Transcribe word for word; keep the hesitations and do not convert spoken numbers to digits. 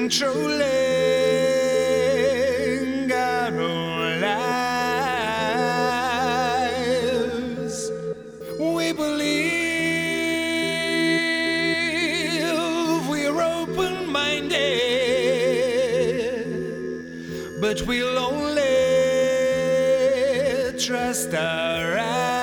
controlling our own lives. We believe we're open-minded, but we'll only trust our eyes.